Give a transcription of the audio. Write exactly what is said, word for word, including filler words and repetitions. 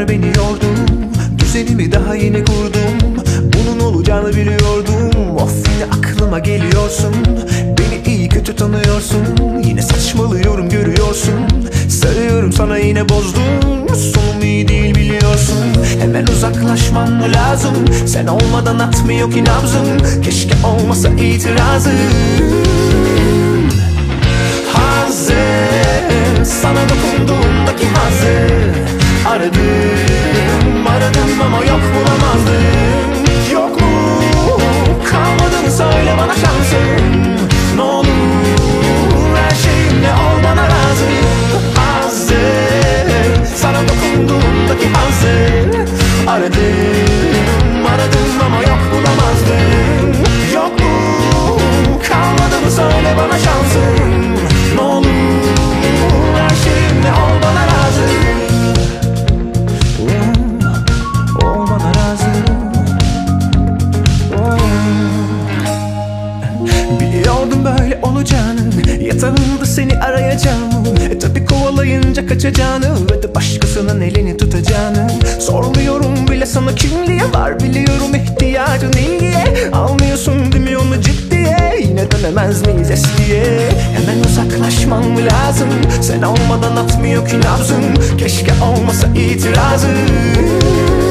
Günler beni yordu, düzenimi daha yeni kurdum. Bunun olacağını biliyordum. Of, yine aklıma geliyorsun. Beni iyi kötü tanıyorsun. Yine saçmalıyorum görüyorsun. Sarıyorum sana yine bozdum. Sonum iyi değil biliyorsun. Hemen uzaklaşmam lazım. Sen olmadan atmıyor ki nabzım. Keşke olmasa itirazım. Hazır, sana dokunduğumdaki hazır. Aradım, aradım ama yok bulamazdım. Yok mu? Kalmadı mı söyle bana şansın. Ne olur her şeyimle ol bana razı. Hazır, sana dokunduğumdaki hazır. Aradım, aradım ama yok bulamazdım. Yok mu? Kalmadı mı söyle bana şansın. Ne olur her şeyimle ol bana razı. Ol bana razı. Biliyordum böyle olacağını, yatağımda seni arayacağımı. E tabi kovalayınca kaçacağını ve de başkasının elini tutacağını. Sormuyorum bile sana kimliğe var, biliyorum ihtiyacın ilgiye. Almıyorsun değil mi onu ciddiye, yine dönemez miyiz eskiye? Hemen uzaklaşmam lazım, sen olmadan atmıyor ki nabzım. Keşke olmasa itirazım.